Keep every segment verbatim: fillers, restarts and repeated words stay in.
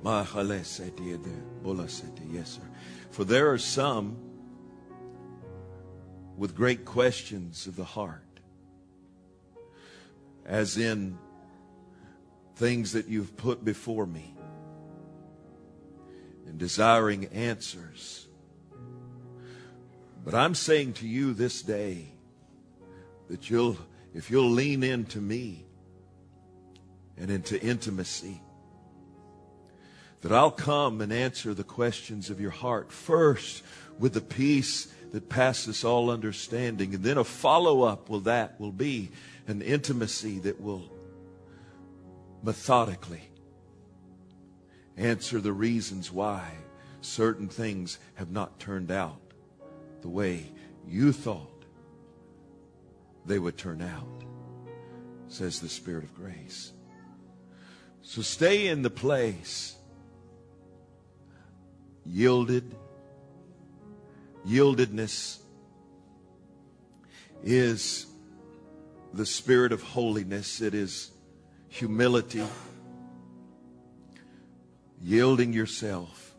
Yes, sir. For there are some with great questions of the heart, as in things that you've put before me, and desiring answers. But I'm saying to you this day that you'll, if you'll lean into me and into intimacy, that I'll come and answer the questions of your heart first with the peace that passes all understanding. And then a follow-up will that will be an intimacy that will methodically answer the reasons why certain things have not turned out the way you thought they would turn out, says the Spirit of grace. So stay in the place. Yielded. Yieldedness is the spirit of holiness. It is humility. Yielding yourself.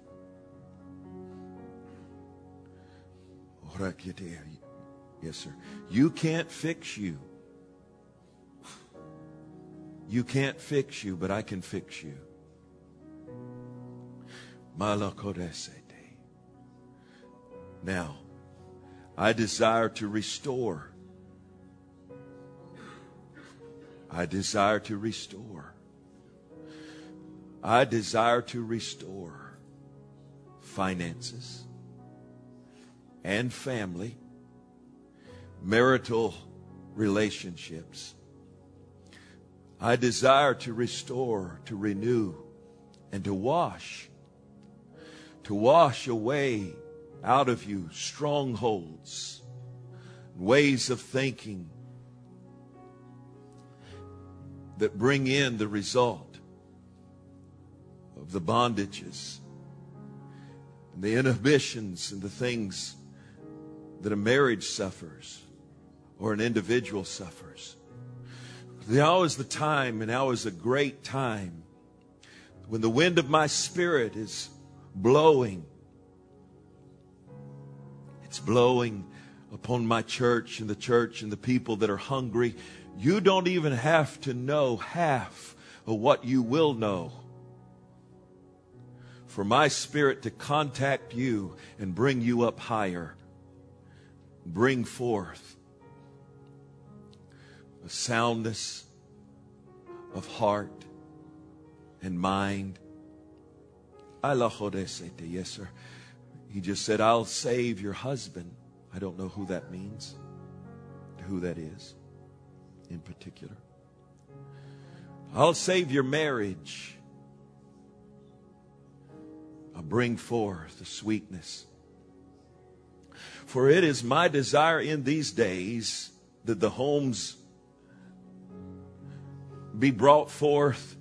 Yes, sir. You can't fix you. You can't fix you, but I can fix you. Now, I desire to restore. I desire to restore. I desire to restore finances and family, marital relationships. I desire to restore, to renew, and to wash. To wash away out of you strongholds, ways of thinking that bring in the result of the bondages and the inhibitions and the things that a marriage suffers or an individual suffers. Now is the time, and now is a great time when the wind of my Spirit is blowing. It's blowing upon my church and the church and the people that are hungry. You don't even have to know half of what you will know for my Spirit to contact you and bring you up higher. Bring forth a soundness of heart and mind. Yes, sir. He just said, I'll save your husband. I don't know who that means, who that is in particular. I'll save your marriage. I'll bring forth the sweetness. For it is my desire in these days that the homes be brought forth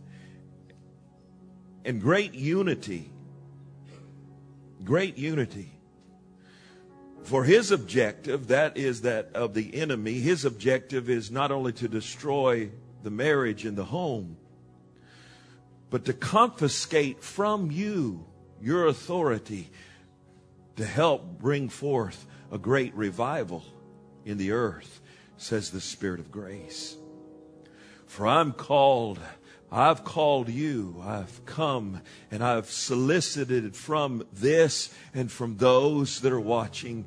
in great unity. Great unity. For his objective, that is that of the enemy, his objective is not only to destroy the marriage and the home, but to confiscate from you your authority to help bring forth a great revival in the earth, says the Spirit of grace. For I'm called, I've called you, I've come and I've solicited from this and from those that are watching.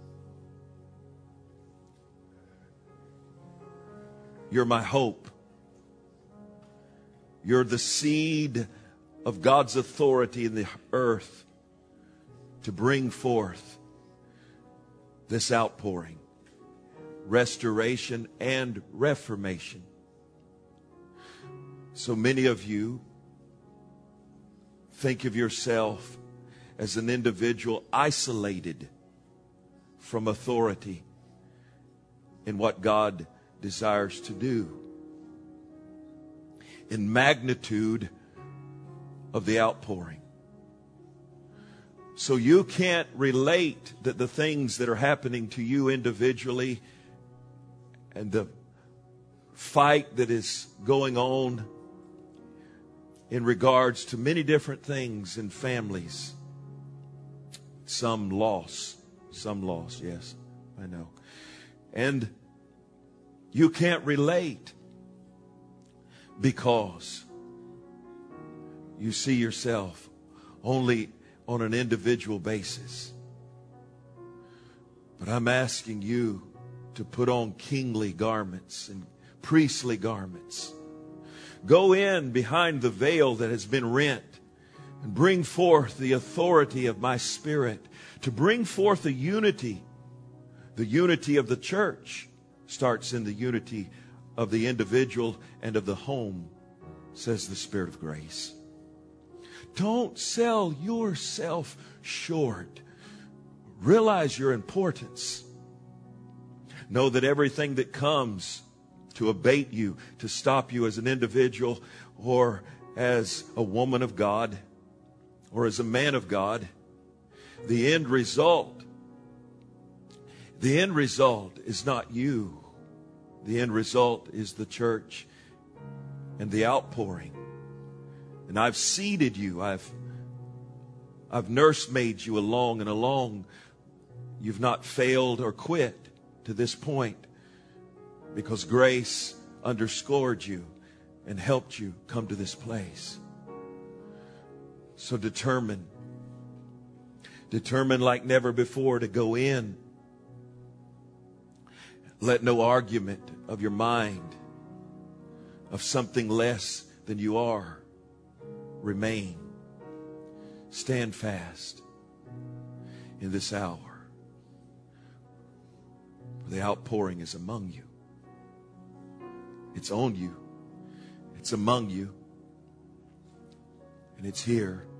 You're my hope. You're the seed of God's authority in the earth to bring forth this outpouring, restoration and reformation. So many of you think of yourself as an individual isolated from authority in what God desires to do, in magnitude of the outpouring. So you can't relate that the things that are happening to you individually and the fight that is going on in regards to many different things in families. Some loss. Some loss, yes, I know. And you can't relate because you see yourself only on an individual basis. But I'm asking you to put on kingly garments and priestly garments. Go in behind the veil that has been rent and bring forth the authority of my Spirit to bring forth the unity. The unity of the church starts in the unity of the individual and of the home, says the Spirit of grace. Don't sell yourself short. Realize your importance. Know that everything that comes to abate you, to stop you as an individual or as a woman of God or as a man of God, the end result, the end result is not you. The end result is the church and the outpouring. And I've seeded you. I've, I've nursemaid you along and along. You've not failed or quit to this point because grace underscored you and helped you come to this place. So determine, determine like never before to go in. Let no argument of your mind of something less than you are remain. Stand fast in this hour. The outpouring is among you. It's on you. It's among you. And it's here.